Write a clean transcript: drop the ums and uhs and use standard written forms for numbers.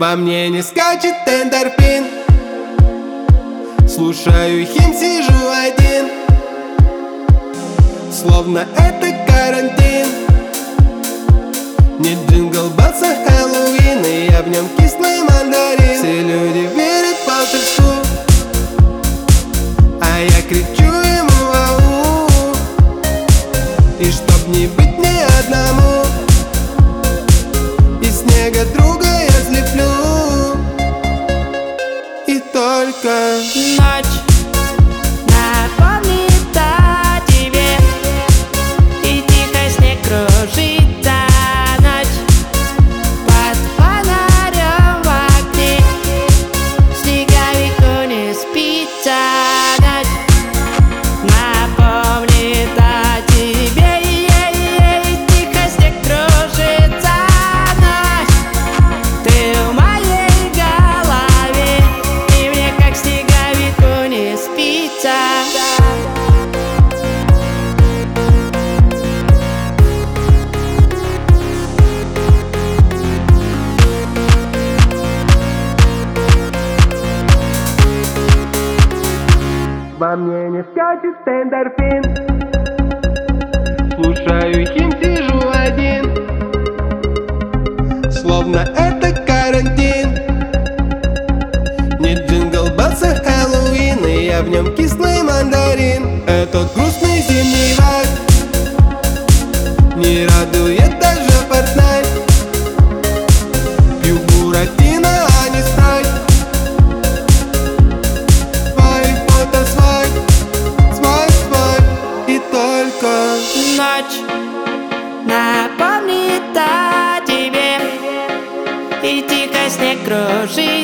Во мне не скачет эндорфин. Слушаю хим, сижу один, словно это карантин. Не джингл беллс, а Хэллоуин, и я в нем кислый мандарин. Все люди верят в волшебству, а я кричу ему ау. И чтоб не быть мне одному, из снега друга я слеплю. И только ночь напомнит о тебе, и тихо снег кружится. Ночь под фонарем в окне, снеговику не спится. Ночь напомнит о тебе, и тихо снег кружится. Ночь, ты в моей голове, и мне как снеговику не спится. во мне не скачет эндорфин. Слушаю хим, сижу один, словно это карантин. Не джингл беллс, а Хэллоуин, и я в нем кислый мандарин. Этот грустный зимний вайб не радует даже Fortnite. Пью буратино, а не спрайт. Свайп, фото, свайп, свайп, свайп. И только Ночь напомнит о тебе, и тихо снег кружит.